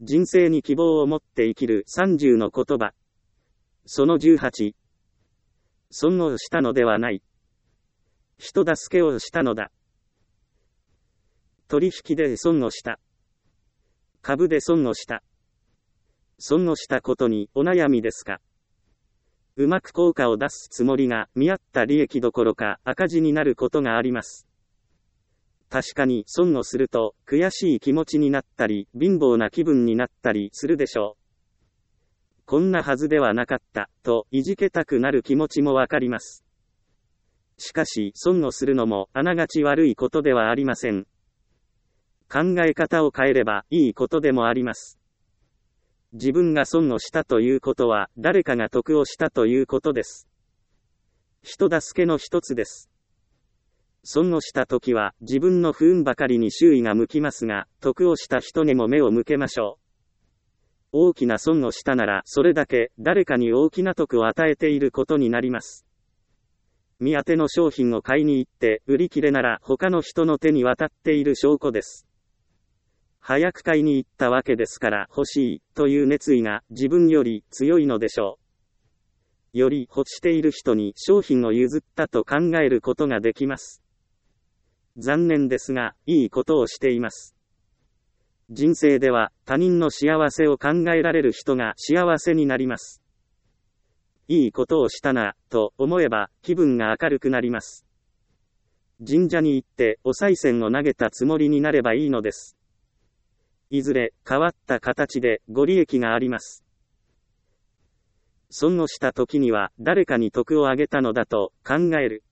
人生に希望を持って生きる30の言葉。その18。損をしたのではない。人助けをしたのだ。取引で損をした。株で損をした。損をしたことにお悩みですか？うまく効果を出すつもりが見合った利益どころか赤字になることがあります。確かに損をすると悔しい気持ちになったり貧乏な気分になったりするでしょう。こんなはずではなかったといじけたくなる気持ちもわかります。しかし損をするのもあながち悪いことではありません。考え方を変えればいいことでもあります。自分が損をしたということは誰かが得をしたということです。人助けの一つです。損をしたときは自分の不運ばかりに周囲が向きますが、得をした人にも目を向けましょう。大きな損をしたならそれだけ誰かに大きな得を与えていることになります。見当ての商品を買いに行って売り切れなら他の人の手に渡っている証拠です。早く買いに行ったわけですから欲しいという熱意が自分より強いのでしょう。より欲している人に商品を譲ったと考えることができます。残念ですが、いいことをしています。人生では他人の幸せを考えられる人が幸せになります。いいことをしたなと思えば気分が明るくなります。神社に行ってお賽銭を投げたつもりになればいいのです。いずれ変わった形でご利益があります。損をした時には誰かに得をあげたのだと考える。